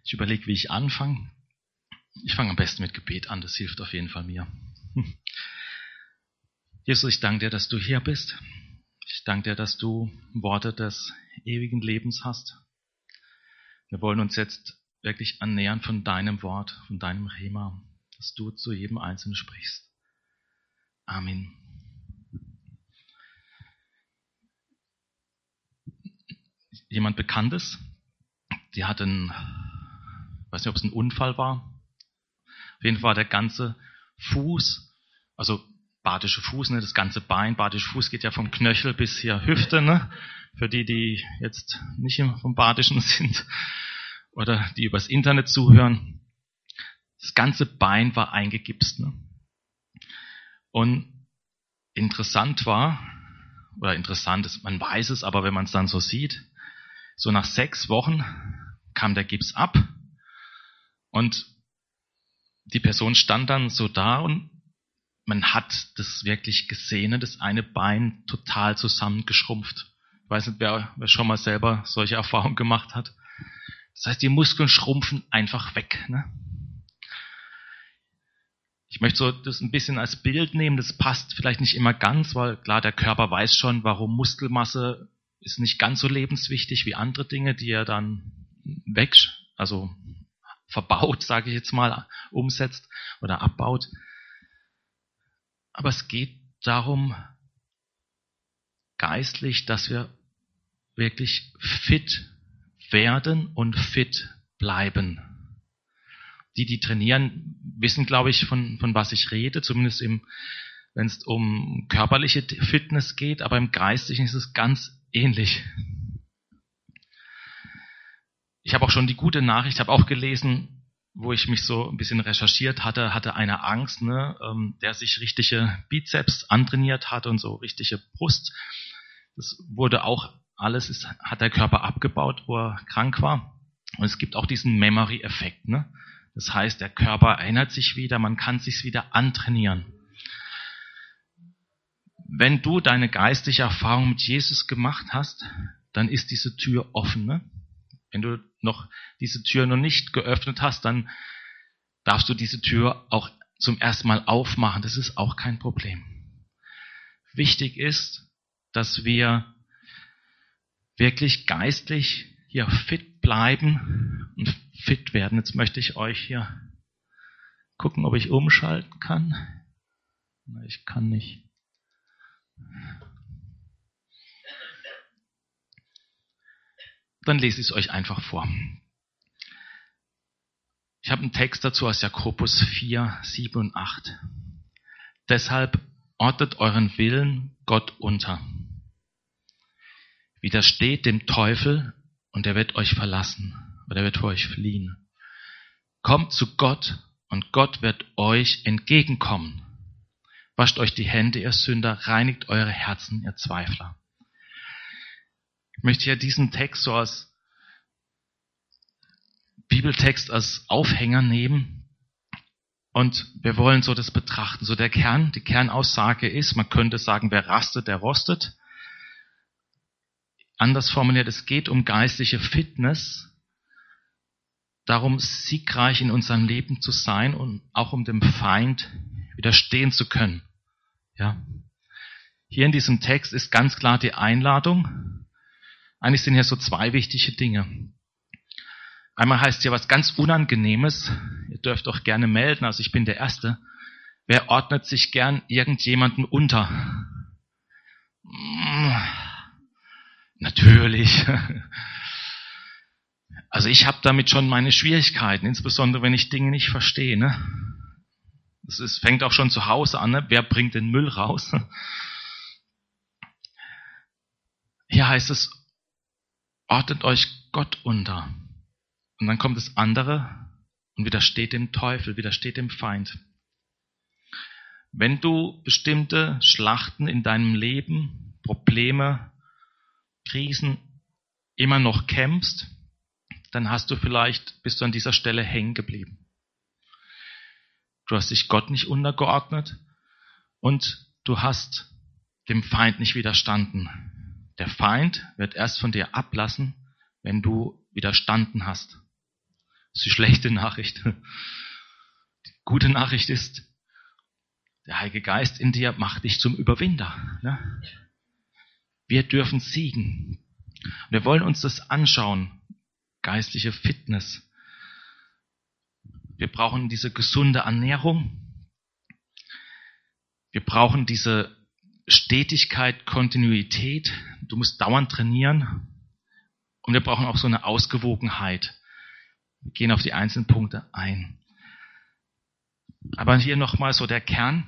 Ich überlege, wie ich anfange. Ich fange am besten mit Gebet an, das hilft auf jeden Fall mir. Jesus, ich danke dir, dass du hier bist. Ich danke dir, dass du Worte des ewigen Lebens hast. Wir wollen uns jetzt wirklich annähern von deinem Wort, von deinem Rema, dass du zu jedem Einzelnen sprichst. Amen. Jemand Bekanntes, die hat ich weiß nicht, ob es ein Unfall war. Auf jeden Fall war der ganze Fuß, also badische Fuß, ne, das ganze Bein, badische Fuß geht ja vom Knöchel bis hier Hüfte, ne, für die jetzt nicht vom Badischen sind oder die übers Internet zuhören. Das ganze Bein war eingegipst. Ne. Und interessant ist, man weiß es, aber wenn man es dann so sieht, so nach 6 Wochen kam der Gips ab und die Person stand dann so da und man hat das wirklich gesehen, das eine Bein total zusammengeschrumpft. Ich weiß nicht, wer schon mal selber solche Erfahrungen gemacht hat. Das heißt, die Muskeln schrumpfen einfach weg. Ne? Ich möchte so das ein bisschen als Bild nehmen, das passt vielleicht nicht immer ganz, weil klar, der Körper weiß schon, warum Muskelmasse ist nicht ganz so lebenswichtig wie andere Dinge, die er dann verbaut, sage ich jetzt mal, umsetzt oder abbaut. Aber es geht darum, geistlich, dass wir wirklich fit werden und fit bleiben. Die trainieren, wissen, glaube ich, von was ich rede, zumindest wenn es um körperliche Fitness geht, aber im Geistlichen ist es ganz ähnlich. Ich habe auch schon die gute Nachricht, habe auch gelesen, wo ich mich so ein bisschen recherchiert hatte einer Angst, ne, der sich richtige Bizeps antrainiert hat und so richtige Brust. Das wurde auch alles, hat der Körper abgebaut, wo er krank war. Und es gibt auch diesen Memory-Effekt. Ne? Das heißt, der Körper erinnert sich wieder, man kann sich wieder antrainieren. Wenn du deine geistliche Erfahrung mit Jesus gemacht hast, dann ist diese Tür offen. Ne? Wenn du diese Tür noch nicht geöffnet hast, dann darfst du diese Tür auch zum ersten Mal aufmachen. Das ist auch kein Problem. Wichtig ist, dass wir wirklich geistlich hier fit bleiben und fit werden. Jetzt möchte ich euch hier gucken, ob ich umschalten kann. Ich kann nicht. Dann lese ich es euch einfach vor. Ich habe einen Text dazu aus Jakobus 4, 7 und 8. Deshalb ordnet euren Willen Gott unter. Widersteht dem Teufel und er wird euch verlassen oder er wird vor euch fliehen. Kommt zu Gott und Gott wird euch entgegenkommen. Wascht euch die Hände, ihr Sünder, reinigt eure Herzen, ihr Zweifler. Ich möchte hier diesen Text so als Bibeltext als Aufhänger nehmen und wir wollen so das betrachten. So die Kernaussage ist, man könnte sagen, wer rastet, der rostet. Anders formuliert, es geht um geistliche Fitness, darum siegreich in unserem Leben zu sein und auch um dem Feind widerstehen zu können. Ja. Hier in diesem Text ist ganz klar die Einladung. Eigentlich sind hier so 2 wichtige Dinge. Einmal heißt hier was ganz Unangenehmes. Ihr dürft auch gerne melden, also ich bin der Erste. Wer ordnet sich gern irgendjemanden unter? Natürlich. Also ich habe damit schon meine Schwierigkeiten, insbesondere wenn ich Dinge nicht verstehe. Ne? Fängt auch schon zu Hause an. Ne? Wer bringt den Müll raus? Hier heißt es, ordnet euch Gott unter. Und dann kommt das andere und widersteht dem Teufel, widersteht dem Feind. Wenn du bestimmte Schlachten in deinem Leben, Probleme, Krisen immer noch kämpfst, dann bist du an dieser Stelle hängen geblieben. Du hast dich Gott nicht untergeordnet und du hast dem Feind nicht widerstanden. Der Feind wird erst von dir ablassen, wenn du widerstanden hast. Das ist die schlechte Nachricht. Die gute Nachricht ist, der Heilige Geist in dir macht dich zum Überwinder. Ne? Wir dürfen siegen. Wir wollen uns das anschauen. Geistliche Fitness. Wir brauchen diese gesunde Ernährung. Wir brauchen diese Stetigkeit, Kontinuität. Du musst dauernd trainieren. Und wir brauchen auch so eine Ausgewogenheit. Wir gehen auf die einzelnen Punkte ein. Aber hier nochmal so der Kern.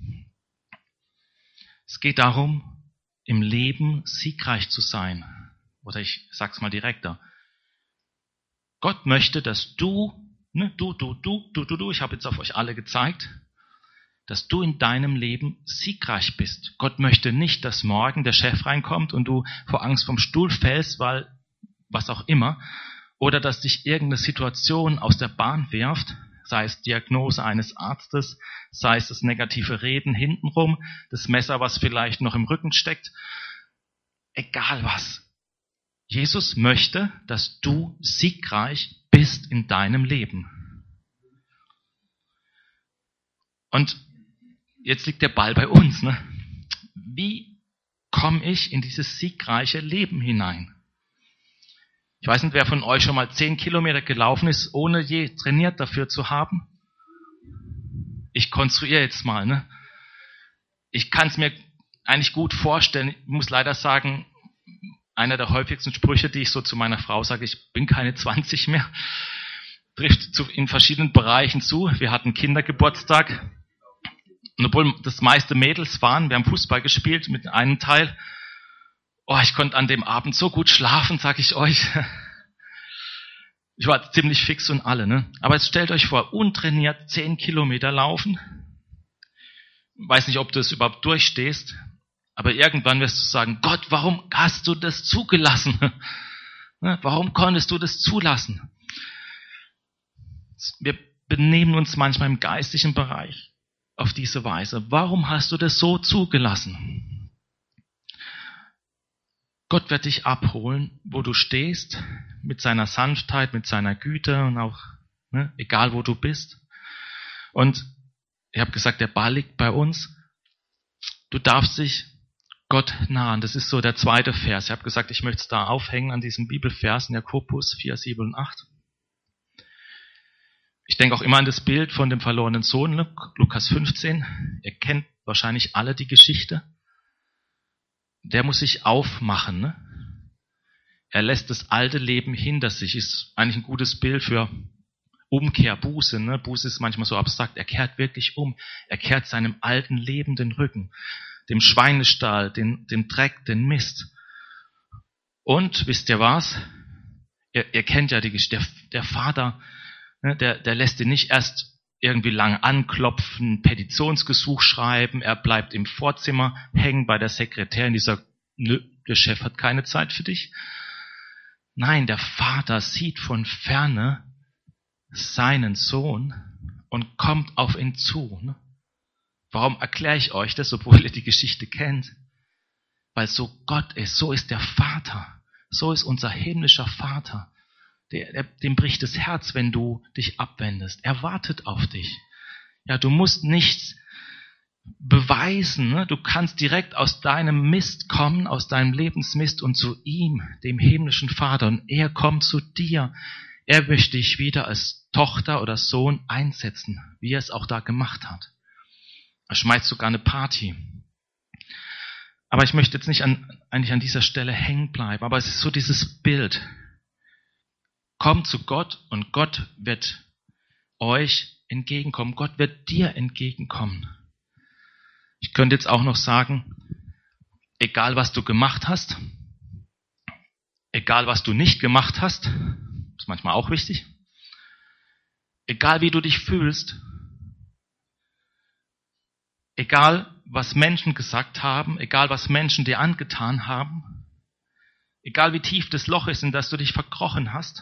Es geht darum, im Leben siegreich zu sein. Oder ich sag's mal direkter. Gott möchte, dass du, ich habe jetzt auf euch alle gezeigt, dass du in deinem Leben siegreich bist. Gott möchte nicht, dass morgen der Chef reinkommt und du vor Angst vom Stuhl fällst, weil was auch immer, oder dass dich irgendeine Situation aus der Bahn wirft, sei es Diagnose eines Arztes, sei es das negative Reden hintenrum, das Messer, was vielleicht noch im Rücken steckt, egal was. Jesus möchte, dass du siegreich bist in deinem Leben. Und jetzt liegt der Ball bei uns. Ne? Wie komme ich in dieses siegreiche Leben hinein? Ich weiß nicht, wer von euch schon mal 10 Kilometer gelaufen ist, ohne je trainiert dafür zu haben. Ich konstruiere jetzt mal. Ne? Ich kann es mir eigentlich gut vorstellen. Ich muss leider sagen, einer der häufigsten Sprüche, die ich so zu meiner Frau sage, ich bin keine 20 mehr, trifft in verschiedenen Bereichen zu. Wir hatten Kindergeburtstag. Und obwohl das meiste Mädels waren, wir haben Fußball gespielt mit einem Teil. Oh, ich konnte an dem Abend so gut schlafen, sag ich euch. Ich war ziemlich fix und alle. Ne? Aber jetzt stellt euch vor, untrainiert 10 Kilometer laufen. Weiß nicht, ob du es überhaupt durchstehst. Aber irgendwann wirst du sagen, Gott, warum hast du das zugelassen? Warum konntest du das zulassen? Wir benehmen uns manchmal im geistlichen Bereich auf diese Weise. Warum hast du das so zugelassen? Gott wird dich abholen, wo du stehst, mit seiner Sanftheit, mit seiner Güte und auch, egal wo du bist. Und ich habe gesagt, der Ball liegt bei uns. Du darfst dich Gott nahen. Das ist so der zweite Vers. Ich habe gesagt, ich möchte es da aufhängen an diesem Bibelvers in Jakobus 4, 7 und 8. Ich denke auch immer an das Bild von dem verlorenen Sohn, Lukas 15. Ihr kennt wahrscheinlich alle die Geschichte. Der muss sich aufmachen. Ne? Er lässt das alte Leben hinter sich. Ist eigentlich ein gutes Bild für Umkehr, Buße. Ne? Buße ist manchmal so abstrakt. Er kehrt wirklich um. Er kehrt seinem alten Leben den Rücken. Dem Schweinestall, dem Dreck, den Mist. Und, wisst ihr was? Ihr kennt ja die Geschichte. Der Vater, ne, der lässt ihn nicht erst irgendwie lang anklopfen, Petitionsgesuch schreiben, er bleibt im Vorzimmer hängen bei der Sekretärin, die sagt, nö, der Chef hat keine Zeit für dich. Nein, der Vater sieht von ferne seinen Sohn und kommt auf ihn zu. Ne? Warum erkläre ich euch das, obwohl ihr die Geschichte kennt? Weil so Gott ist, so ist der Vater, so ist unser himmlischer Vater. Dem bricht das Herz, wenn du dich abwendest. Er wartet auf dich. Ja, du musst nichts beweisen. Ne? Du kannst direkt aus deinem Mist kommen, aus deinem Lebensmist und zu ihm, dem himmlischen Vater. Und er kommt zu dir. Er möchte dich wieder als Tochter oder Sohn einsetzen, wie er es auch da gemacht hat. Er schmeißt sogar eine Party. Aber ich möchte jetzt nicht eigentlich an dieser Stelle hängen bleiben. Aber es ist so dieses Bild. Kommt zu Gott und Gott wird euch entgegenkommen. Gott wird dir entgegenkommen. Ich könnte jetzt auch noch sagen, egal was du gemacht hast, egal was du nicht gemacht hast, ist manchmal auch wichtig, egal wie du dich fühlst, egal was Menschen gesagt haben, egal was Menschen dir angetan haben, egal wie tief das Loch ist, in das du dich verkrochen hast,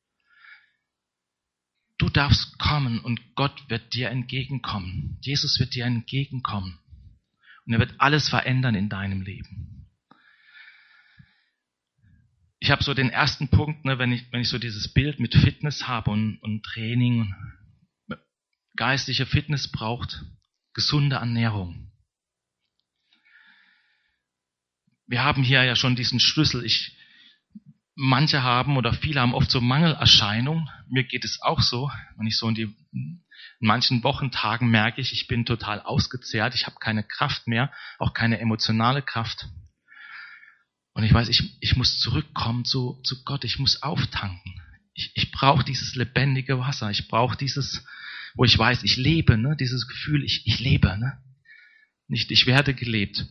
du darfst kommen und Gott wird dir entgegenkommen. Jesus wird dir entgegenkommen. Und er wird alles verändern in deinem Leben. ich habe so den ersten Punkt, ne, wenn ich so dieses Bild mit Fitness habe und Training, geistliche Fitness braucht gesunde Ernährung. Wir haben hier ja schon diesen Schlüssel. Manche haben oder viele haben oft so Mangelerscheinungen. Mir geht es auch so, wenn ich so in manchen Wochentagen merke ich bin total ausgezehrt, ich habe keine Kraft mehr, auch keine emotionale Kraft. Und ich weiß, ich muss zurückkommen zu Gott, ich muss auftanken. Ich brauche dieses lebendige Wasser, ich brauche dieses, wo ich weiß, ich lebe, ne? Dieses Gefühl, ich lebe, ne? Nicht ich werde gelebt.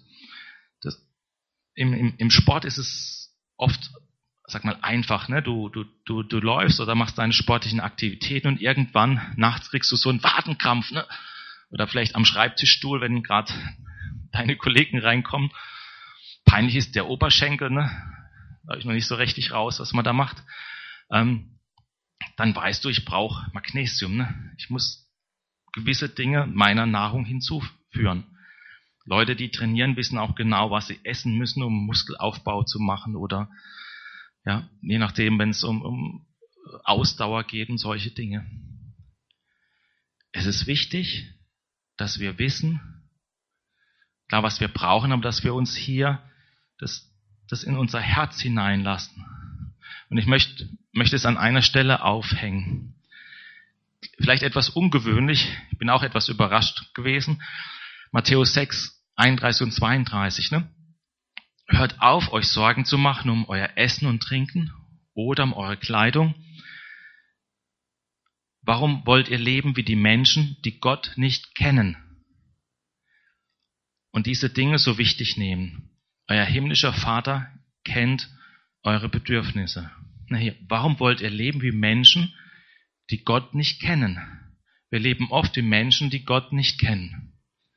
Im Sport ist es oft, sag mal, einfach, ne? Du läufst oder machst deine sportlichen Aktivitäten und irgendwann nachts kriegst du so einen Wadenkrampf, ne? Oder vielleicht am Schreibtischstuhl, wenn gerade deine Kollegen reinkommen. Peinlich ist der Oberschenkel, ne? Da habe ich noch nicht so richtig raus, was man da macht. Dann weißt du, ich brauche Magnesium, ne? Ich muss gewisse Dinge meiner Nahrung hinzuführen. Leute, die trainieren, wissen auch genau, was sie essen müssen, um Muskelaufbau zu machen oder ja, je nachdem, wenn es um Ausdauer geht und solche Dinge. Es ist wichtig, dass wir wissen, klar, was wir brauchen, aber dass wir uns hier das in unser Herz hineinlassen. Und ich möchte es an einer Stelle aufhängen. Vielleicht etwas ungewöhnlich, ich bin auch etwas überrascht gewesen. Matthäus 6, 31 und 32. Ne? Hört auf, euch Sorgen zu machen um euer Essen und Trinken oder um eure Kleidung. Warum wollt ihr leben wie die Menschen, die Gott nicht kennen? Und diese Dinge so wichtig nehmen. Euer himmlischer Vater kennt eure Bedürfnisse. Warum wollt ihr leben wie Menschen, die Gott nicht kennen? Wir leben oft wie Menschen, die Gott nicht kennen.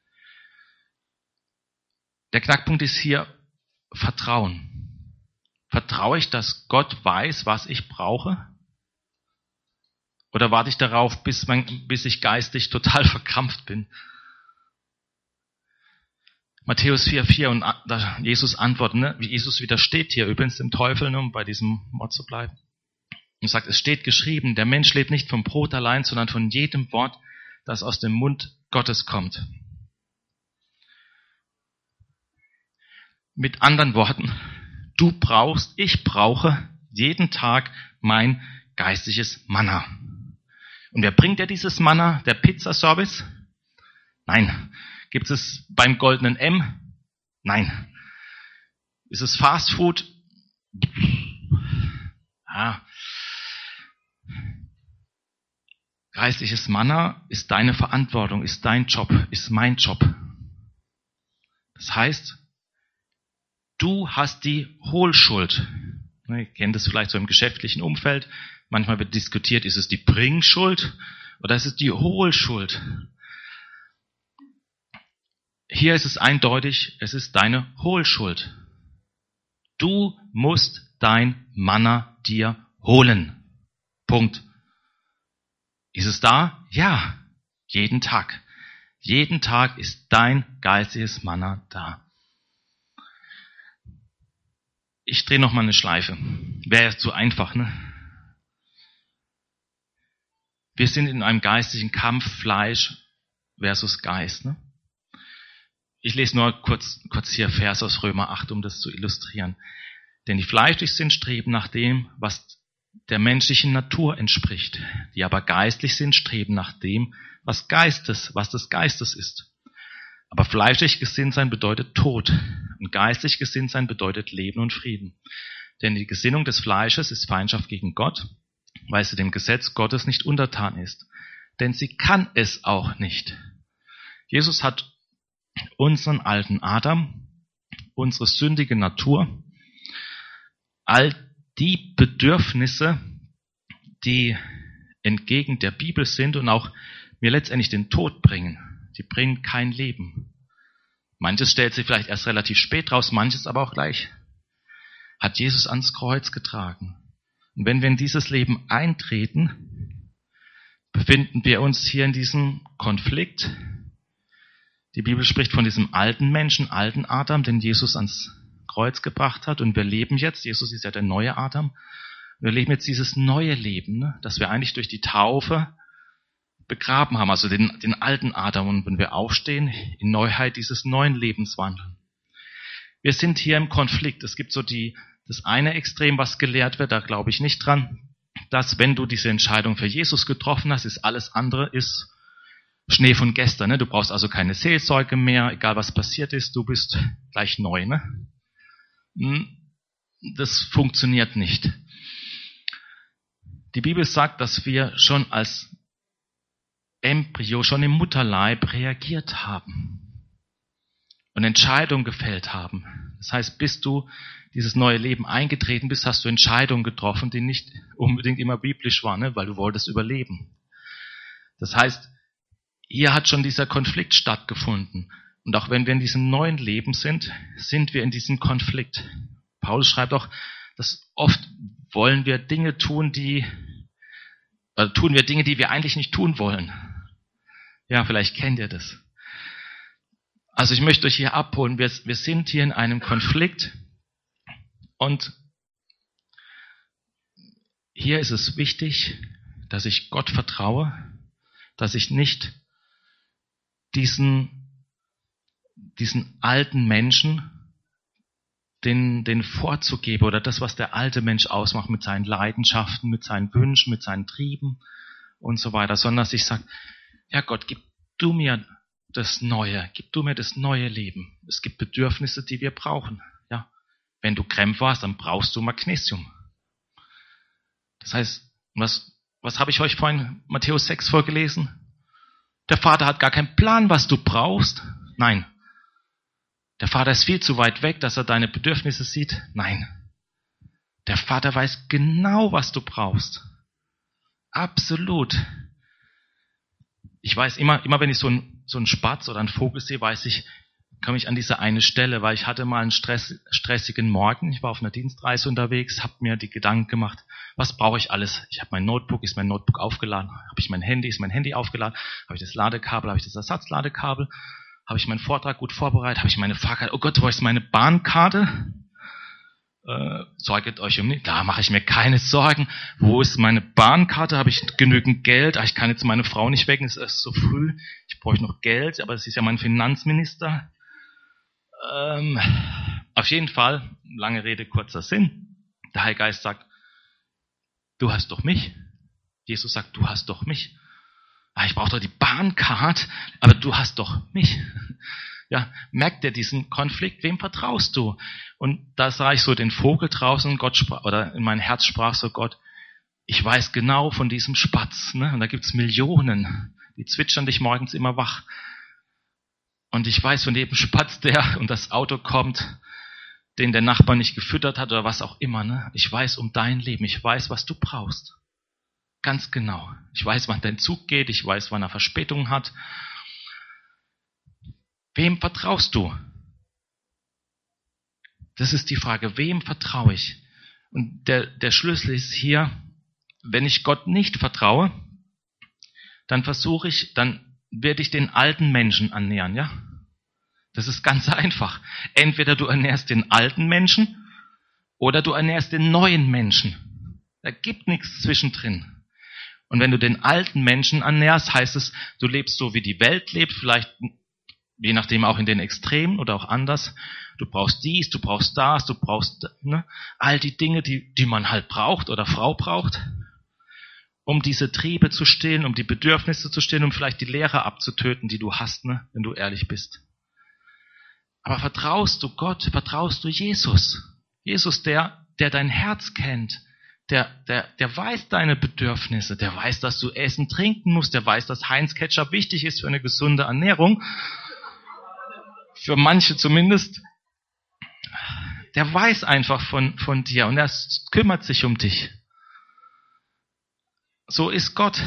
Der Knackpunkt ist hier Vertrauen. Vertraue ich, dass Gott weiß, was ich brauche? Oder warte ich darauf, bis ich geistig total verkrampft bin? Matthäus 4,4 und Jesus antwortet, ne? Jesus widersteht hier übrigens dem Teufel, um bei diesem Wort zu bleiben. Und sagt, es steht geschrieben, der Mensch lebt nicht vom Brot allein, sondern von jedem Wort, das aus dem Mund Gottes kommt. Mit anderen Worten, ich brauche jeden Tag mein geistliches Manna. Und wer bringt dir dieses Manna? Der Pizzaservice? Nein. Gibt es beim goldenen M? Nein. Ist es Fast Food? Ja. Geistliches Manna ist deine Verantwortung, ist dein Job, ist mein Job. Das heißt, du hast die Hohlschuld. Ihr kennt das vielleicht so im geschäftlichen Umfeld. Manchmal wird diskutiert, ist es die Bringschuld oder ist es die Hohlschuld? Hier ist es eindeutig, es ist deine Hohlschuld. Du musst dein Manna dir holen. Punkt. Ist es da? Ja, jeden Tag. Jeden Tag ist dein geistiges Manna da. Ich drehe noch mal eine Schleife. Wäre zu einfach, ne? Wir sind in einem geistlichen Kampf, Fleisch versus Geist, ne? Ich lese nur kurz hier Vers aus Römer 8, um das zu illustrieren. Denn die fleischlich sind, streben nach dem, was der menschlichen Natur entspricht. Die aber geistlich sind, streben nach dem, was des Geistes ist. Aber fleischlich gesinnt sein bedeutet Tod. Und geistlich gesinnt sein bedeutet Leben und Frieden. Denn die Gesinnung des Fleisches ist Feindschaft gegen Gott, weil sie dem Gesetz Gottes nicht untertan ist. Denn sie kann es auch nicht. Jesus hat unseren alten Adam, unsere sündige Natur, all die Bedürfnisse, die entgegen der Bibel sind und auch mir letztendlich den Tod bringen. Die bringen kein Leben. Manches stellt sich vielleicht erst relativ spät raus, manches aber auch gleich. Hat Jesus ans Kreuz getragen. Und wenn wir in dieses Leben eintreten, befinden wir uns hier in diesem Konflikt. Die Bibel spricht von diesem alten Menschen, alten Adam, den Jesus ans Kreuz gebracht hat und wir leben jetzt, Jesus ist ja der neue Adam, wir leben jetzt dieses neue Leben, ne, das wir eigentlich durch die Taufe begraben haben, also den alten Adam, und wenn wir aufstehen, in Neuheit dieses neuen Lebens wandeln. Wir sind hier im Konflikt. Es gibt so das eine Extrem, was gelehrt wird, da glaube ich nicht dran, dass wenn du diese Entscheidung für Jesus getroffen hast, ist alles andere ist Schnee von gestern. Ne? Du brauchst also keine Seelsorge mehr, egal was passiert ist, du bist gleich neu. Ne? Das funktioniert nicht. Die Bibel sagt, dass wir schon als Embryo, schon im Mutterleib reagiert haben und Entscheidungen gefällt haben. Das heißt, bis du dieses neue Leben eingetreten bist, hast du Entscheidungen getroffen, die nicht unbedingt immer biblisch waren, ne? Weil du wolltest überleben. Das heißt, hier hat schon dieser Konflikt stattgefunden. Und auch wenn wir in diesem neuen Leben sind, sind wir in diesem Konflikt. Paulus schreibt auch, dass oft wollen wir Dinge tun, tun wir Dinge, die wir eigentlich nicht tun wollen. Ja, vielleicht kennt ihr das. Also ich möchte euch hier abholen. Wir sind hier in einem Konflikt und hier ist es wichtig, dass ich Gott vertraue, dass ich nicht diesen alten Menschen den Vorzug gebe oder das, was der alte Mensch ausmacht mit seinen Leidenschaften, mit seinen Wünschen, mit seinen Trieben und so weiter, sondern dass ich sage, ja Gott, gib du mir das Neue, gib du mir das neue Leben. Es gibt Bedürfnisse, die wir brauchen. Ja, wenn du Krämpfe hast, dann brauchst du Magnesium. Das heißt, was habe ich euch vorhin Matthäus 6 vorgelesen? Der Vater hat gar keinen Plan, was du brauchst. Nein. Der Vater ist viel zu weit weg, dass er deine Bedürfnisse sieht. Nein. Der Vater weiß genau, was du brauchst. Absolut. Ich weiß immer wenn ich so einen Spatz oder einen Vogel sehe, komme ich an diese eine Stelle, weil ich hatte mal einen stressigen Morgen. Ich war auf einer Dienstreise unterwegs, habe mir die Gedanken gemacht, was brauche ich alles? Ich habe mein Notebook, ist mein Notebook aufgeladen? Habe ich mein Handy, ist mein Handy aufgeladen? Habe ich das Ladekabel, habe ich das Ersatzladekabel? Habe ich meinen Vortrag gut vorbereitet? Habe ich meine Fahrkarte? Oh Gott, wo ist meine Bahnkarte? Sorget euch um mich. Da mache ich mir keine Sorgen. Wo ist meine Bahnkarte? Habe ich genügend Geld? Ich kann jetzt meine Frau nicht wecken, es ist erst so früh. Ich brauche noch Geld, aber es ist ja mein Finanzminister. Auf jeden Fall, lange Rede, kurzer Sinn. Der Heilige Geist sagt, du hast doch mich. Jesus sagt, du hast doch mich. Ich brauche doch die Bahncard, aber du hast doch mich. Ja, merkt ihr diesen Konflikt? Wem vertraust du? Und da sah ich so den Vogel draußen und Gott sprach, oder in mein Herz sprach so Gott, ich weiß genau von diesem Spatz, ne? Und da gibt's Millionen, die zwitschern dich morgens immer wach. Und ich weiß von jedem Spatz, der und das Auto kommt, den der Nachbar nicht gefüttert hat oder was auch immer, ne? Ich weiß um dein Leben, ich weiß, was du brauchst. Ganz genau. Ich weiß, wann dein Zug geht, ich weiß, wann er Verspätung hat. Wem vertraust du? Das ist die Frage, wem vertraue ich? Und der Schlüssel ist hier, wenn ich Gott nicht vertraue, dann werde ich den alten Menschen annähern, ja? Das ist ganz einfach. Entweder du ernährst den alten Menschen oder du ernährst den neuen Menschen. Da gibt nichts zwischendrin. Und wenn du den alten Menschen ernährst, heißt es, du lebst so, wie die Welt lebt, vielleicht je nachdem auch in den Extremen oder auch anders. Du brauchst dies, du brauchst das, du brauchst all die Dinge, die man halt braucht oder Frau braucht, um diese Triebe zu stillen, um die Bedürfnisse zu stillen, um vielleicht die Leere abzutöten, die du hast, wenn du ehrlich bist. Aber vertraust du Gott, vertraust du Jesus? Jesus, der dein Herz kennt, der weiß deine Bedürfnisse, der weiß, dass du essen, trinken musst, der weiß, dass Heinz Ketchup wichtig ist für eine gesunde Ernährung. Für manche zumindest. Der weiß einfach von dir und er kümmert sich um dich. So ist Gott.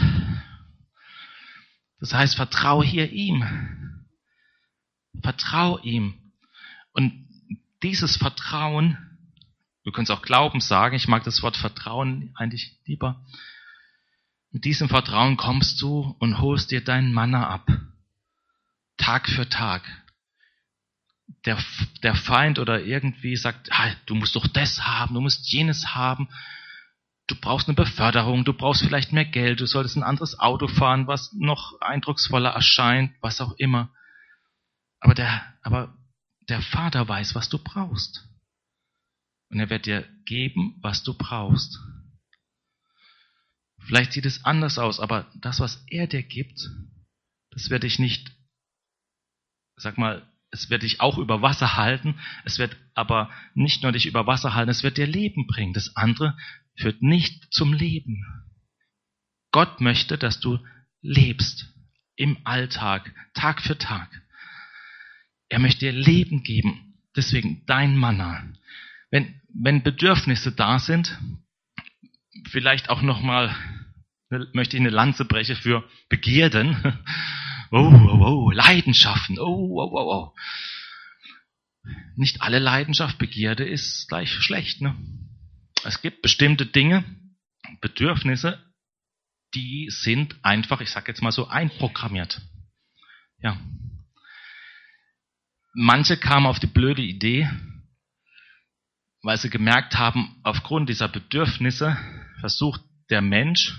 Das heißt, vertrau hier ihm. Vertrau ihm. Und dieses Vertrauen, du kannst auch Glauben sagen, ich mag das Wort Vertrauen eigentlich lieber. Mit diesem Vertrauen kommst du und holst dir deinen Manna ab. Tag für Tag. der Feind oder irgendwie sagt, du musst doch das haben, du musst jenes haben, du brauchst eine Beförderung, du brauchst vielleicht mehr Geld, du solltest ein anderes Auto fahren, was noch eindrucksvoller erscheint, was auch immer. Aber der Vater weiß, was du brauchst. Und er wird dir geben, was du brauchst. Vielleicht sieht es anders aus, aber das, was er dir gibt, das wird dich nicht, es wird dich auch über Wasser halten, es wird aber nicht nur dich über Wasser halten, es wird dir Leben bringen. Das andere führt nicht zum Leben. Gott möchte, dass du lebst im Alltag, Tag für Tag. Er möchte dir Leben geben, deswegen dein Manna. Wenn Bedürfnisse da sind, vielleicht auch nochmal, möchte ich eine Lanze brechen für Begierden. Leidenschaften. Nicht alle Leidenschaft, Begierde ist gleich schlecht. Ne? Es gibt bestimmte Dinge, Bedürfnisse, die sind einfach, ich sage jetzt mal so, einprogrammiert. Ja. Manche kamen auf die blöde Idee, weil sie gemerkt haben, aufgrund dieser Bedürfnisse versucht der Mensch,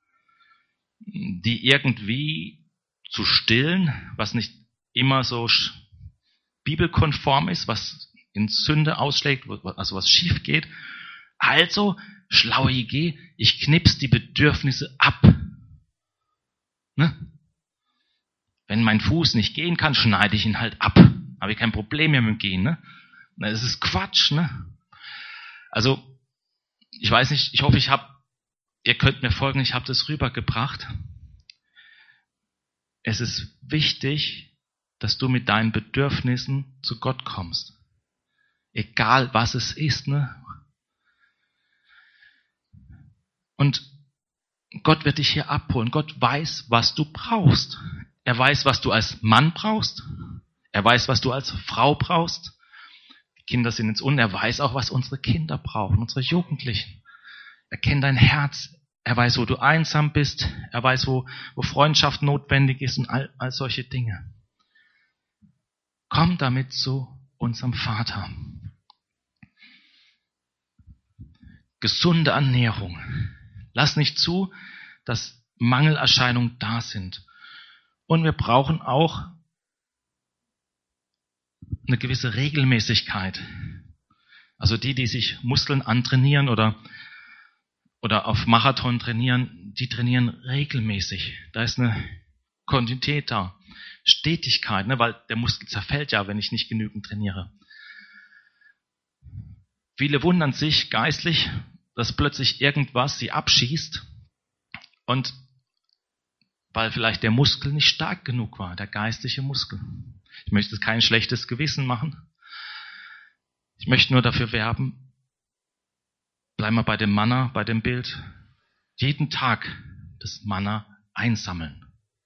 die irgendwie zu stillen, was nicht immer so bibelkonform ist, was in Sünde ausschlägt, also was schief geht. Also, schlaue Idee, ich knips die Bedürfnisse ab. Ne? Wenn mein Fuß nicht gehen kann, schneide ich ihn halt ab. Habe ich kein Problem mehr mit dem Gehen. Ne? Das ist Quatsch. Ne? Also, ich weiß nicht, ich hoffe, ihr könnt mir folgen, ich habe das rübergebracht. Es ist wichtig, dass du mit deinen Bedürfnissen zu Gott kommst. Egal, was es ist. Ne? Und Gott wird dich hier abholen. Gott weiß, was du brauchst. Er weiß, was du als Mann brauchst. Er weiß, was du als Frau brauchst. Die Kinder sind ins Er weiß auch, was unsere Kinder brauchen, unsere Jugendlichen. Er kennt dein Herz. Er weiß, wo du einsam bist. Er weiß, wo Freundschaft notwendig ist und all solche Dinge. Komm damit zu unserem Vater. Gesunde Ernährung. Lass nicht zu, dass Mangelerscheinungen da sind. Und wir brauchen auch eine gewisse Regelmäßigkeit. Also die sich Muskeln antrainieren oder auf Marathon trainieren, die trainieren regelmäßig. Da ist eine Kontinuität da. Stetigkeit, ne, weil der Muskel zerfällt ja, wenn ich nicht genügend trainiere. Viele wundern sich geistlich, dass plötzlich irgendwas sie abschießt und weil vielleicht der Muskel nicht stark genug war, der geistliche Muskel. Ich möchte kein schlechtes Gewissen machen. Ich möchte nur dafür werben, bleiben wir bei dem Manna, bei dem Bild, jeden Tag das Manna einsammeln.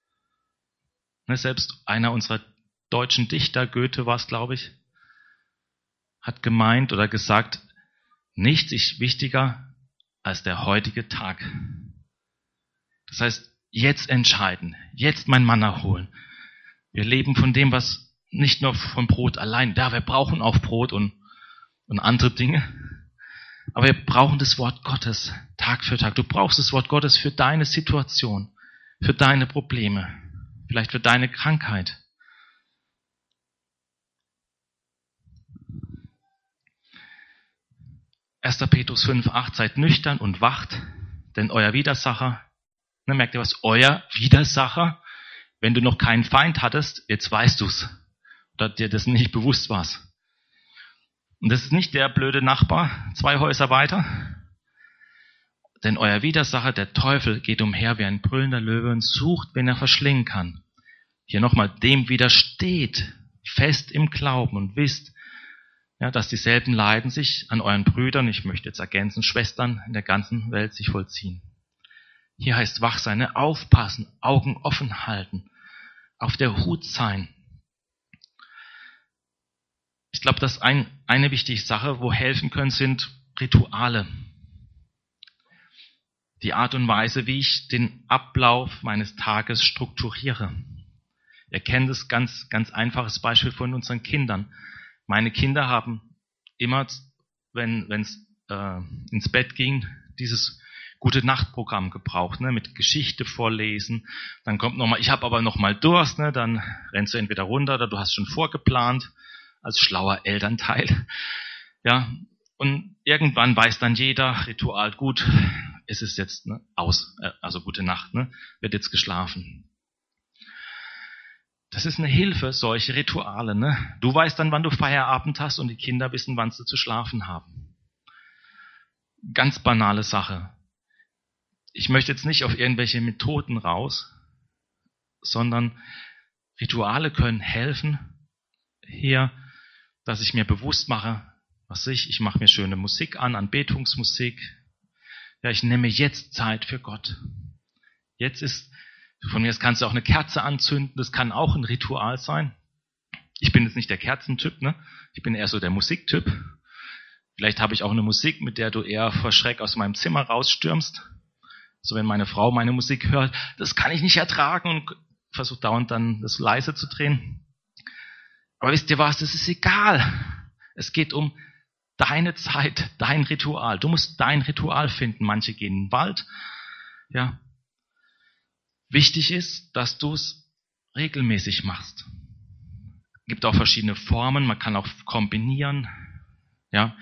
Selbst einer unserer deutschen Dichter, Goethe war es, glaube ich, hat gemeint oder gesagt, nichts ist wichtiger als der heutige Tag. Das heißt, jetzt entscheiden, jetzt mein Manna holen. Wir leben von dem, was nicht nur von Brot allein, wir brauchen auch Brot und andere Dinge, aber wir brauchen das Wort Gottes Tag für Tag. Du brauchst das Wort Gottes für deine Situation, für deine Probleme, vielleicht für deine Krankheit. Petrus 5,8, seid nüchtern und wacht, denn euer Widersacher, merkt ihr was? Euer Widersacher, wenn du noch keinen Feind hattest, jetzt weißt du's, oder dir das nicht bewusst warst. Und das ist nicht der blöde Nachbar, 2 Häuser weiter, denn euer Widersacher, der Teufel, geht umher wie ein brüllender Löwe und sucht, wen er verschlingen kann. Hier nochmal, dem widersteht, fest im Glauben und wisst, dass dieselben Leiden sich an euren Brüdern, ich möchte jetzt ergänzen, Schwestern in der ganzen Welt sich vollziehen. Hier heißt wach sein, aufpassen, Augen offen halten, auf der Hut sein. Ich glaube, dass eine wichtige Sache, wo helfen können, sind Rituale. Die Art und Weise, wie ich den Ablauf meines Tages strukturiere. Ihr kennt das ganz einfaches Beispiel von unseren Kindern. Meine Kinder haben immer, wenn es ins Bett ging, dieses Gute-Nacht-Programm gebraucht, ne, mit Geschichte vorlesen. Dann kommt nochmal, ich habe aber nochmal Durst, ne, dann rennst du entweder runter oder du hast schon vorgeplant, als schlauer Elternteil. Ja, und irgendwann weiß dann jeder, Ritual gut, es ist jetzt also gute Nacht, ne, wird jetzt geschlafen. Das ist eine Hilfe, solche Rituale. Ne? Du weißt dann, wann du Feierabend hast und die Kinder wissen, wann sie zu schlafen haben. Ganz banale Sache. Ich möchte jetzt nicht auf irgendwelche Methoden raus, sondern Rituale können helfen, hier, dass ich mir bewusst mache, ich mache mir schöne Musik an, Anbetungsmusik. Ja, ich nehme jetzt Zeit für Gott. Jetzt ist, von mir aus kannst du auch eine Kerze anzünden, das kann auch ein Ritual sein. Ich bin jetzt nicht der Kerzentyp, ne? Ich bin eher so der Musiktyp. Vielleicht habe ich auch eine Musik, mit der du eher vor Schreck aus meinem Zimmer rausstürmst. So, wenn meine Frau meine Musik hört, das kann ich nicht ertragen und versucht dauernd dann das leise zu drehen. Aber wisst ihr was, das ist egal. Es geht um deine Zeit, dein Ritual. Du musst dein Ritual finden. Manche gehen in den Wald. Ja. Wichtig ist, dass du es regelmäßig machst. Es gibt auch verschiedene Formen. Man kann auch kombinieren. Ja,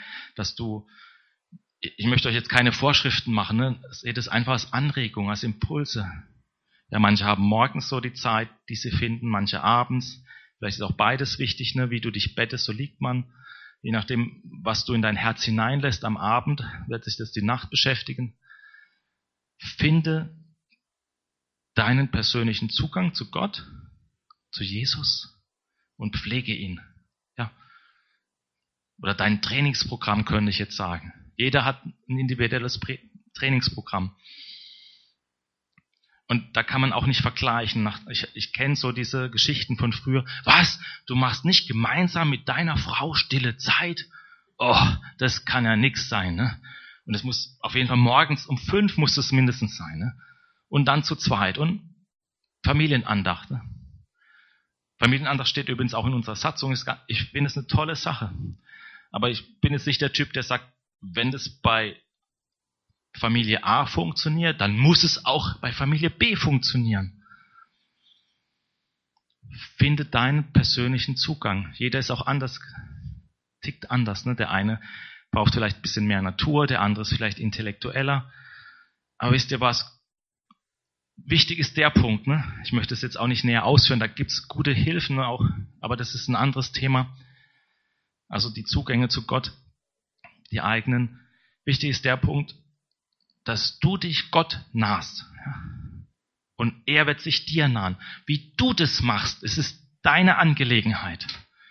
ich möchte euch jetzt keine Vorschriften machen, ne? Seht es einfach als Anregung, als Impulse. Ja, manche haben morgens so die Zeit, die sie finden, manche abends. Vielleicht ist auch beides wichtig, ne? Wie du dich bettest, so liegt man. Je nachdem, was du in dein Herz hineinlässt am Abend, wird sich das die Nacht beschäftigen. Finde deinen persönlichen Zugang zu Gott, zu Jesus und pflege ihn. Ja. Oder dein Trainingsprogramm, könnte ich jetzt sagen. Jeder hat ein individuelles Trainingsprogramm. Und da kann man auch nicht vergleichen. Ich kenne so diese Geschichten von früher. Was? Du machst nicht gemeinsam mit deiner Frau stille Zeit? Oh, das kann ja nix sein. Ne? Und es muss auf jeden Fall morgens um 5 muss es mindestens sein. Ne? Und dann zu zweit. Und Familienandacht. Ne? Familienandacht steht übrigens auch in unserer Satzung. Ich finde es eine tolle Sache. Aber ich bin jetzt nicht der Typ, der sagt, wenn das bei Familie A funktioniert, dann muss es auch bei Familie B funktionieren. Finde deinen persönlichen Zugang. Jeder ist auch anders, tickt anders. Ne? Der eine braucht vielleicht ein bisschen mehr Natur, der andere ist vielleicht intellektueller. Aber wisst ihr was? Wichtig ist der Punkt. Ne? Ich möchte es jetzt auch nicht näher ausführen, da gibt es gute Hilfen, ne, auch, aber das ist ein anderes Thema. Also die Zugänge zu Gott, die eigenen. Wichtig ist der Punkt, dass du dich Gott nahst. Und er wird sich dir nahen. Wie du das machst, es ist deine Angelegenheit.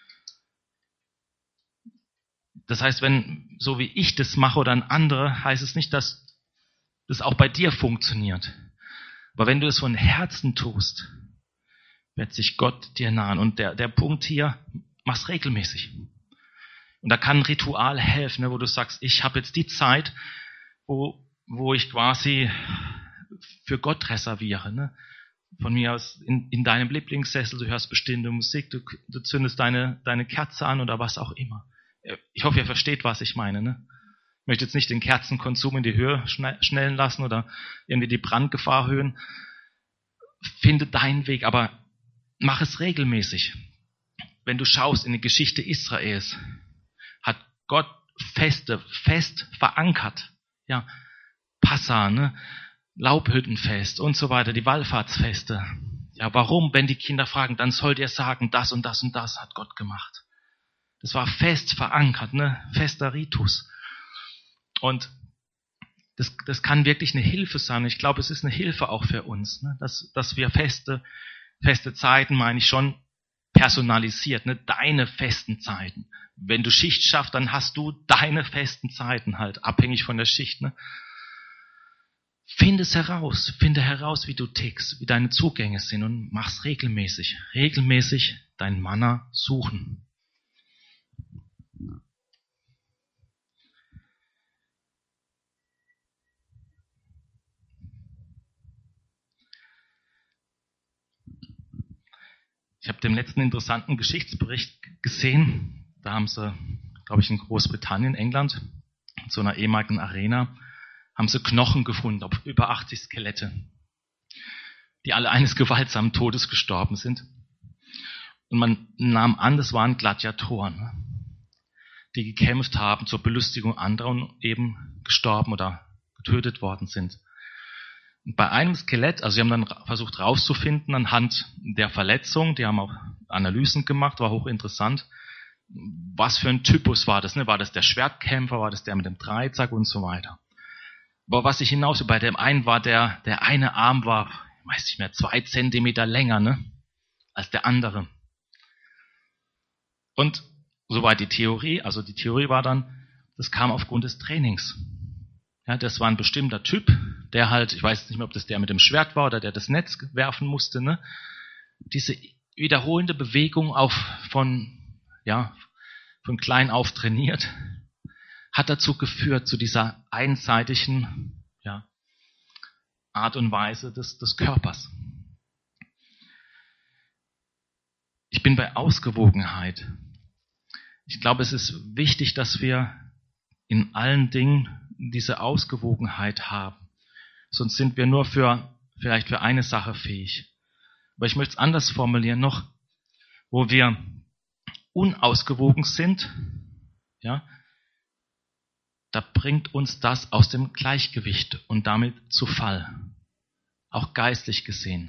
Das heißt, wenn, so wie ich das mache oder ein anderer, heißt es nicht, dass das auch bei dir funktioniert. Aber wenn du es von Herzen tust, wird sich Gott dir nahen. Und der Punkt hier, mach's regelmäßig. Und da kann ein Ritual helfen, ne, wo du sagst, ich habe jetzt die Zeit, wo ich quasi für Gott reserviere. Ne? Von mir aus in deinem Lieblingssessel, du hörst bestimmte Musik, du zündest deine Kerze an oder was auch immer. Ich hoffe, ihr versteht, was ich meine. Ne? Ich möchte jetzt nicht den Kerzenkonsum in die Höhe schnellen lassen oder irgendwie die Brandgefahr erhöhen. Finde deinen Weg, aber mach es regelmäßig. Wenn du schaust in die Geschichte Israels, hat Gott fest verankert. Ja, Passa, ne? Laubhüttenfest und so weiter, die Wallfahrtsfeste. Ja, warum? Wenn die Kinder fragen, dann sollt ihr sagen, das und das und das hat Gott gemacht. Das war fest verankert, ne? Fester Ritus. Und das kann wirklich eine Hilfe sein. Ich glaube, es ist eine Hilfe auch für uns, ne? Dass wir feste Zeiten, meine ich schon, personalisiert, ne? Deine festen Zeiten. Wenn du Schicht schaffst, dann hast du deine festen Zeiten halt, abhängig von der Schicht. Ne? Finde heraus, wie du tickst, wie deine Zugänge sind und mach's regelmäßig. Regelmäßig dein Manna suchen. Ich habe den letzten interessanten Geschichtsbericht gesehen. Da haben sie, glaube ich, in Großbritannien, England, in so einer ehemaligen Arena, haben sie Knochen gefunden, über 80 Skelette, die alle eines gewaltsamen Todes gestorben sind. Und man nahm an, das waren Gladiatoren, die gekämpft haben zur Belustigung anderer und eben gestorben oder getötet worden sind. Und bei einem Skelett, also sie haben dann versucht rauszufinden anhand der Verletzung, die haben auch Analysen gemacht, war hochinteressant, was für ein Typus war das? War das der Schwertkämpfer, war das der mit dem Dreizack und so weiter. Aber was ich hinaus, bei dem einen war der eine Arm war, ich weiß nicht mehr, 2 Zentimeter länger, als der andere. Und soweit die Theorie, also die Theorie war dann, das kam aufgrund des Trainings. Ja, das war ein bestimmter Typ, der halt, ich weiß nicht mehr, ob das der mit dem Schwert war oder der das Netz werfen musste, Diese wiederholende Bewegung von klein auf trainiert, hat dazu geführt, zu dieser einseitigen Art und Weise des Körpers. Ich bin bei Ausgewogenheit. Ich glaube, es ist wichtig, dass wir in allen Dingen diese Ausgewogenheit haben. Sonst sind wir nur vielleicht für eine Sache fähig. Aber ich möchte es anders formulieren noch, wo wir unausgewogen sind, da bringt uns das aus dem Gleichgewicht und damit zu Fall. Auch geistlich gesehen.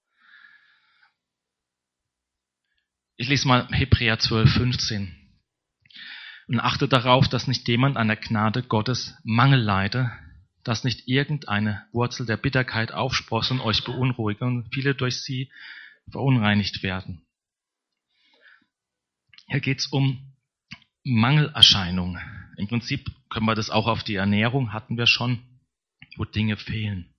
Ich lese mal Hebräer 12,15. Und achte darauf, dass nicht jemand an der Gnade Gottes Mangel leide, dass nicht irgendeine Wurzel der Bitterkeit aufsprosse und euch beunruhige und viele durch sie verunreinigt werden. Hier geht es um Mangelerscheinungen. Im Prinzip können wir das auch auf die Ernährung, hatten wir schon, wo Dinge fehlen.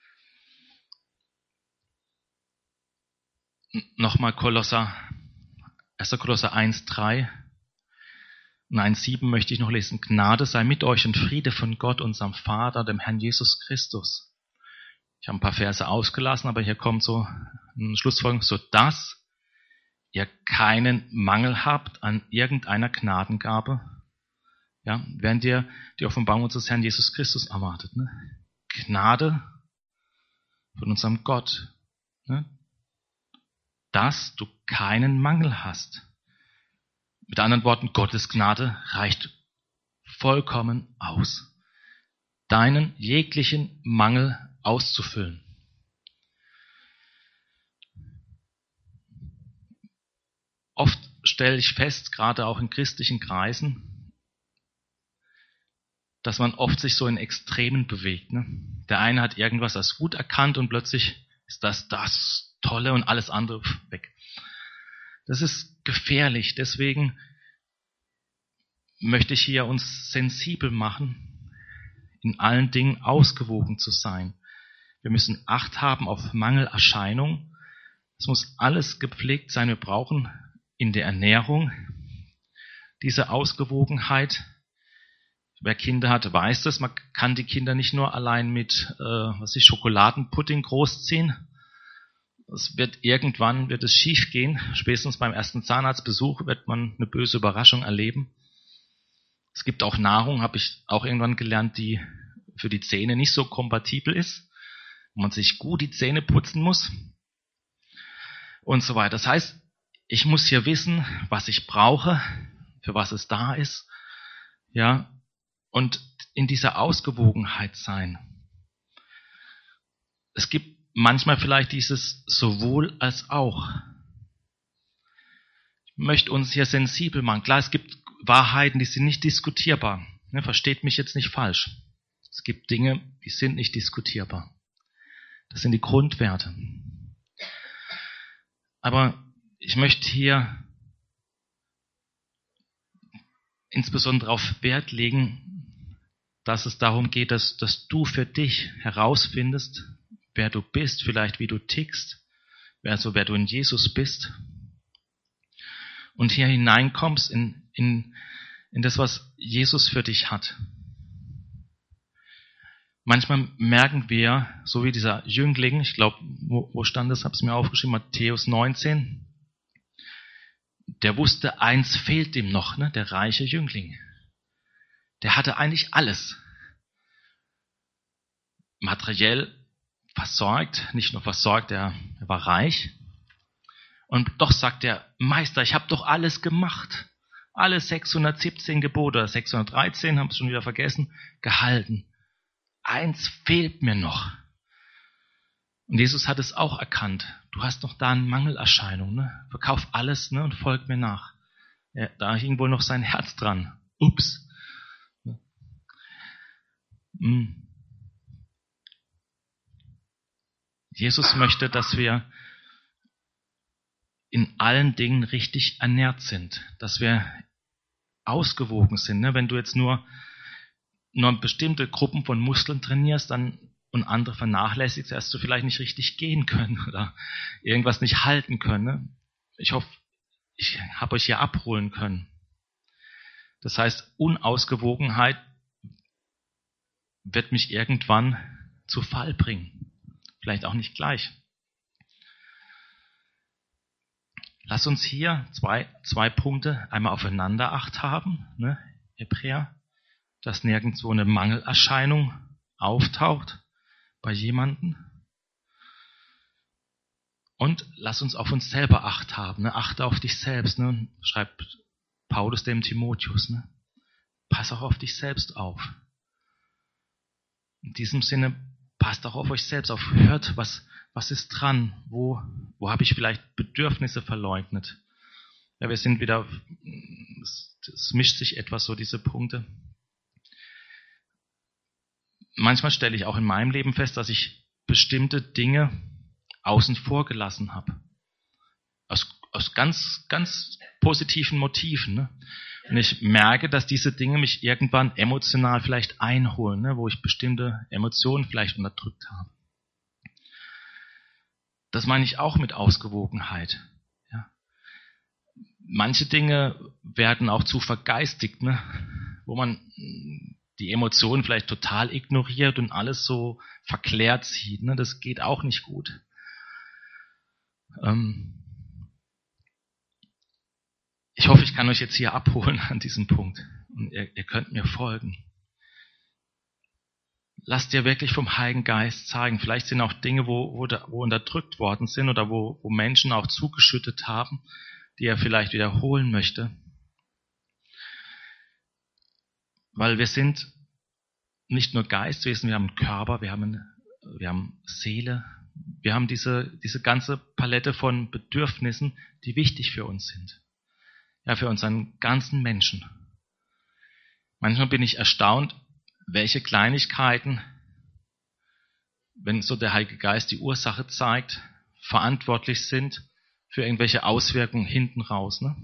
Nochmal 1. Kolosser 1,3 und 1,7 möchte ich noch lesen. Gnade sei mit euch und Friede von Gott, unserem Vater, dem Herrn Jesus Christus. Ich habe ein paar Verse ausgelassen, aber hier kommt so eine Schlussfolgerung, sodass ihr keinen Mangel habt an irgendeiner Gnadengabe, während ihr die Offenbarung unseres Herrn Jesus Christus erwartet. Gnade von unserem Gott, dass du keinen Mangel hast. Mit anderen Worten, Gottes Gnade reicht vollkommen aus, deinen jeglichen Mangel auszufüllen. Oft stelle ich fest, gerade auch in christlichen Kreisen, dass man oft sich so in Extremen bewegt. Der eine hat irgendwas als gut erkannt und plötzlich ist das Tolle und alles andere weg. Das ist gefährlich, deswegen möchte ich hier uns sensibel machen, in allen Dingen ausgewogen zu sein. Wir müssen Acht haben auf Mangelerscheinung. Es muss alles gepflegt sein. Wir brauchen in der Ernährung diese Ausgewogenheit. Wer Kinder hat, weiß das. Man kann die Kinder nicht nur allein mit Schokoladenpudding großziehen. Irgendwann wird es schief gehen. Spätestens beim ersten Zahnarztbesuch wird man eine böse Überraschung erleben. Es gibt auch Nahrung, habe ich auch irgendwann gelernt, die für die Zähne nicht so kompatibel ist, wo man sich gut die Zähne putzen muss und so weiter. Das heißt, ich muss hier wissen, was ich brauche, für was es da ist, und in dieser Ausgewogenheit sein. Es gibt manchmal vielleicht dieses sowohl als auch. Ich möchte uns hier sensibel machen. Klar, es gibt Wahrheiten, die sind nicht diskutierbar. Versteht mich jetzt nicht falsch. Es gibt Dinge, die sind nicht diskutierbar. Das sind die Grundwerte. Aber ich möchte hier insbesondere darauf Wert legen, dass es darum geht, dass du für dich herausfindest, wer du bist, vielleicht wie du tickst, wer du in Jesus bist und hier hineinkommst in das, was Jesus für dich hat. Manchmal merken wir, so wie dieser Jüngling, ich glaube, wo stand das, habe es mir aufgeschrieben, Matthäus 19, der wusste, eins fehlt ihm noch, ne? Der reiche Jüngling. Der hatte eigentlich alles. Materiell versorgt, nicht nur versorgt, er war reich. Und doch sagt er, Meister, ich habe doch alles gemacht. Alle 617 Gebote, oder 613, haben es schon wieder vergessen, gehalten. Eins fehlt mir noch. Und Jesus hat es auch erkannt. Du hast noch da eine Mangelerscheinung. Ne? Verkauf alles, ne, und folg mir nach. Ja, da hing wohl noch sein Herz dran. Ups. Jesus möchte, dass wir in allen Dingen richtig ernährt sind. Dass wir ausgewogen sind. Ne? Wenn du jetzt nur bestimmte Gruppen von Muskeln trainierst, dann und andere vernachlässigst, wirst du vielleicht nicht richtig gehen können oder irgendwas nicht halten können. Ne? Ich hoffe, ich habe euch hier abholen können. Das heißt, Unausgewogenheit wird mich irgendwann zu Fall bringen. Vielleicht auch nicht gleich. Lass uns hier zwei Punkte einmal aufeinander Acht haben, ne? Hebräer, dass nirgendwo eine Mangelerscheinung auftaucht bei jemandem. Und lass uns auf uns selber Acht haben. Ne? Achte auf dich selbst. Ne? Schreibt Paulus dem Timotheus. Ne? Pass auch auf dich selbst auf. In diesem Sinne, passt auch auf euch selbst auf. Hört, was ist dran? Wo habe ich vielleicht Bedürfnisse verleugnet? Ja, wir sind wieder, es mischt sich etwas so, diese Punkte. Manchmal stelle ich auch in meinem Leben fest, dass ich bestimmte Dinge außen vor gelassen habe. Aus ganz, ganz positiven Motiven. Ne? Und ich merke, dass diese Dinge mich irgendwann emotional vielleicht einholen, ne? Wo ich bestimmte Emotionen vielleicht unterdrückt habe. Das meine ich auch mit Ausgewogenheit. Ja? Manche Dinge werden auch zu vergeistigt, ne? Wo man die Emotionen vielleicht total ignoriert und alles so verklärt sieht. Ne? Das geht auch nicht gut. Ich hoffe, ich kann euch jetzt hier abholen an diesem Punkt. Und ihr könnt mir folgen. Lasst dir wirklich vom Heiligen Geist zeigen. Vielleicht sind auch Dinge, wo unterdrückt worden sind oder wo Menschen auch zugeschüttet haben, die er vielleicht wiederholen möchte. Weil wir sind nicht nur Geistwesen, wir haben einen Körper, wir haben Seele, wir haben diese ganze Palette von Bedürfnissen, die wichtig für uns sind. Ja, für unseren ganzen Menschen. Manchmal bin ich erstaunt, welche Kleinigkeiten, wenn so der Heilige Geist die Ursache zeigt, verantwortlich sind für irgendwelche Auswirkungen hinten raus. Ne?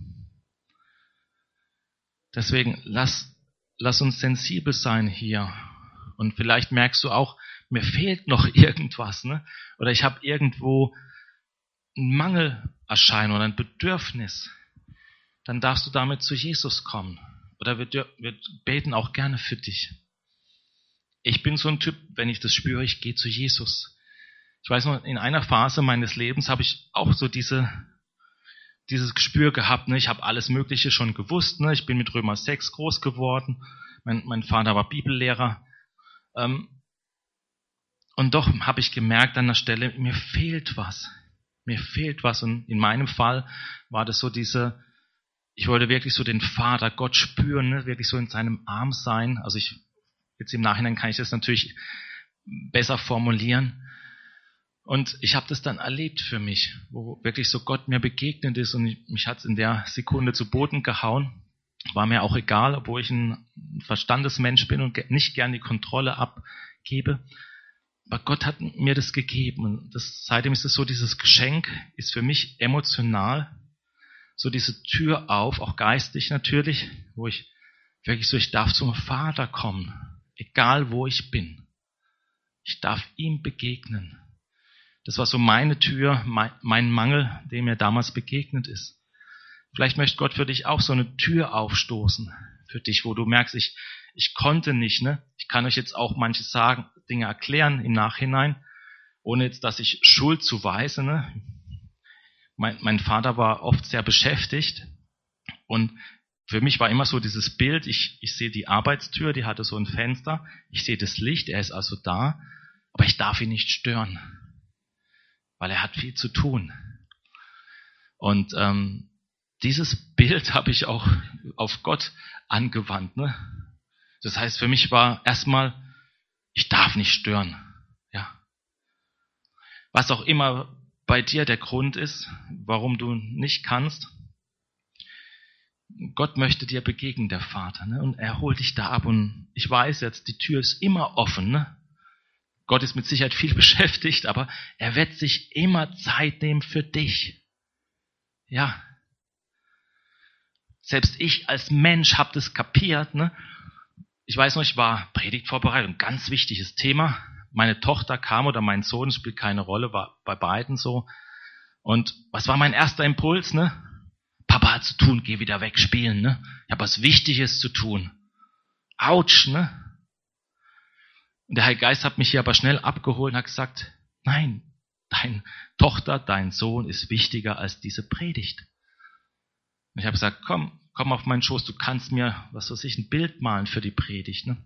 Deswegen lass uns sensibel sein hier. Und vielleicht merkst du auch, mir fehlt noch irgendwas. Ne? Oder ich habe irgendwo einen Mangelerscheinung oder ein Bedürfnis. Dann darfst du damit zu Jesus kommen. Oder wir beten auch gerne für dich. Ich bin so ein Typ, wenn ich das spüre, ich gehe zu Jesus. Ich weiß noch, in einer Phase meines Lebens habe ich auch so dieses Gespür gehabt. Ne? Ich habe alles Mögliche schon gewusst. Ne? Ich bin mit Römer 6 groß geworden. Mein Vater war Bibellehrer. Und doch habe ich gemerkt an der Stelle, mir fehlt was. Mir fehlt was. Und in meinem Fall war das so ich wollte wirklich so den Vater Gott spüren, ne? Wirklich so in seinem Arm sein. Also jetzt im Nachhinein kann ich das natürlich besser formulieren. Und ich habe das dann erlebt für mich, wo wirklich so Gott mir begegnet ist und mich hat es in der Sekunde zu Boden gehauen. War mir auch egal, obwohl ich ein Verstandesmensch bin und nicht gern die Kontrolle abgebe. Aber Gott hat mir das gegeben. Und seitdem ist es so, dieses Geschenk ist für mich emotional so diese Tür auf, auch geistig natürlich, wo ich wirklich ich darf zum Vater kommen, egal wo ich bin. Ich darf ihm begegnen. Das war so meine Tür, mein Mangel, dem mir damals begegnet ist. Vielleicht möchte Gott für dich auch so eine Tür aufstoßen, für dich, wo du merkst, ich konnte nicht, ne? Ich kann euch jetzt auch manche Dinge erklären im Nachhinein, ohne jetzt, dass ich Schuld zuweise, ne? Mein Vater war oft sehr beschäftigt Und für mich war immer so dieses Bild, ich sehe die Arbeitstür, die hatte so ein Fenster, ich sehe das Licht, er ist also da, aber ich darf ihn nicht stören, weil er hat viel zu tun. Und dieses Bild habe ich auch auf Gott angewandt. Ne? Das heißt, für mich war erstmal, ich darf nicht stören. Ja. Was auch immer bei dir der Grund ist, warum du nicht kannst, Gott möchte dir begegnen, der Vater, ne? Und er holt dich da ab. Und ich weiß jetzt, die Tür ist immer offen. Ne? Gott ist mit Sicherheit viel beschäftigt, aber er wird sich immer Zeit nehmen für dich. Ja. Selbst ich als Mensch habe das kapiert. Ne? Ich weiß noch, ich war Predigtvorbereitung, ganz wichtiges Thema. Meine Tochter kam oder mein Sohn, spielt keine Rolle, war bei beiden so. Und was war mein erster Impuls? Ne? Papa hat zu tun, geh wieder weg spielen. Ne? Ich habe was Wichtiges zu tun. Autsch, ne? Und der Heilige Geist hat mich hier aber schnell abgeholt und hat gesagt, nein, deine Tochter, dein Sohn ist wichtiger als diese Predigt. Und ich habe gesagt, komm auf meinen Schoß, du kannst mir, was weiß ich, ein Bild malen für die Predigt. Ne?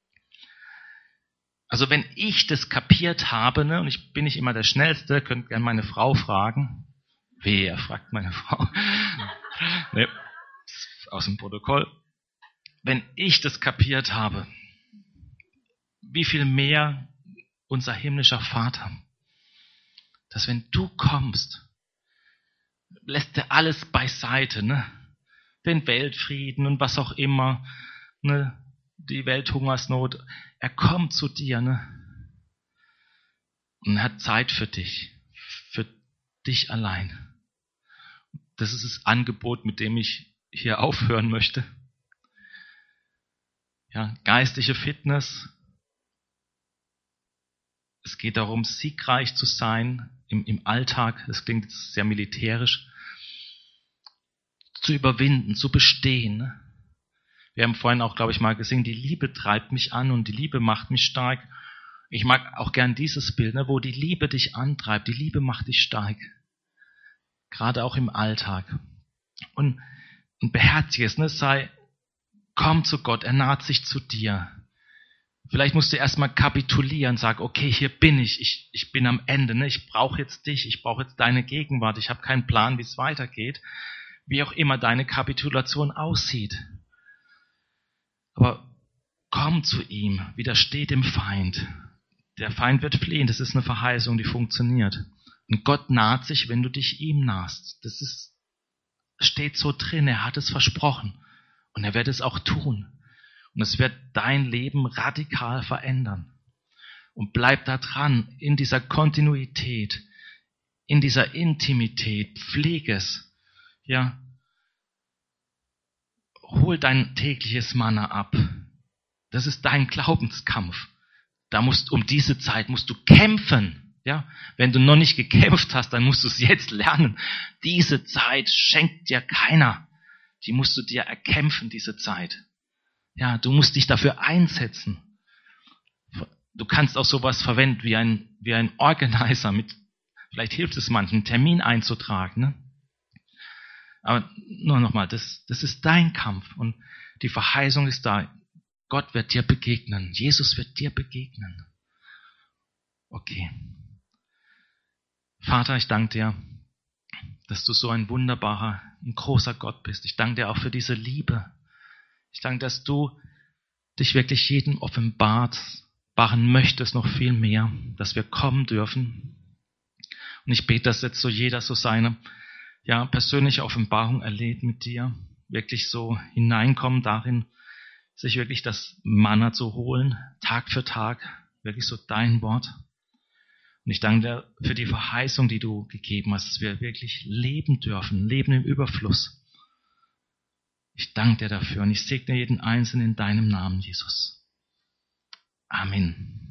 Also wenn ich das kapiert habe, ne, und ich bin nicht immer der Schnellste, könnt gerne meine Frau fragen. Wer fragt meine Frau? Nee, aus dem Protokoll. Wenn ich das kapiert habe, wie viel mehr unser himmlischer Vater, dass wenn du kommst, lässt er alles beiseite, ne? Den Weltfrieden und was auch immer, ne? Die Welthungersnot, er kommt zu dir, ne? Und hat Zeit für dich allein. Das ist das Angebot, mit dem ich hier aufhören möchte. Ja, geistliche Fitness. Es geht darum, siegreich zu sein im Alltag. Das klingt jetzt sehr militärisch. Zu überwinden, zu bestehen. Wir haben vorhin auch, glaube ich, mal gesehen, die Liebe treibt mich an und die Liebe macht mich stark. Ich mag auch gern dieses Bild, ne, wo die Liebe dich antreibt. Die Liebe macht dich stark. Gerade auch im Alltag. Und beherzige es, ne, komm zu Gott, er naht sich zu dir. Vielleicht musst du erstmal kapitulieren, sag, okay, hier bin ich bin am Ende, ne, ich brauche jetzt dich, ich brauche jetzt deine Gegenwart, ich habe keinen Plan, wie es weitergeht, wie auch immer deine Kapitulation aussieht. Aber komm zu ihm, widersteh dem Feind. Der Feind wird fliehen, das ist eine Verheißung, die funktioniert. Und Gott naht sich, wenn du dich ihm nahst. Steht so drin, er hat es versprochen. Und er wird es auch tun. Und es wird dein Leben radikal verändern. Und bleib da dran, in dieser Kontinuität, in dieser Intimität, pflege es. Ja. Hol dein tägliches Manna ab. Das ist dein Glaubenskampf. Um diese Zeit musst du kämpfen. Ja, wenn du noch nicht gekämpft hast, dann musst du es jetzt lernen. Diese Zeit schenkt dir keiner. Die musst du dir erkämpfen, diese Zeit. Ja, du musst dich dafür einsetzen. Du kannst auch sowas verwenden wie ein Organizer vielleicht hilft es manchen, einen Termin einzutragen. Ne? Aber nur nochmal, das ist dein Kampf und die Verheißung ist da. Gott wird dir begegnen. Jesus wird dir begegnen. Okay. Vater, ich danke dir, dass du so ein wunderbarer, ein großer Gott bist. Ich danke dir auch für diese Liebe. Ich danke, dass du dich wirklich jedem offenbaren möchtest, noch viel mehr, dass wir kommen dürfen. Und ich bete, dass jetzt so jeder so seine persönliche Offenbarung erlebt mit dir, wirklich so hineinkommen darin, sich wirklich das Manna zu holen, Tag für Tag, wirklich so dein Wort. Und ich danke dir für die Verheißung, die du gegeben hast, dass wir wirklich leben dürfen, leben im Überfluss. Ich danke dir dafür und ich segne jeden Einzelnen in deinem Namen, Jesus. Amen.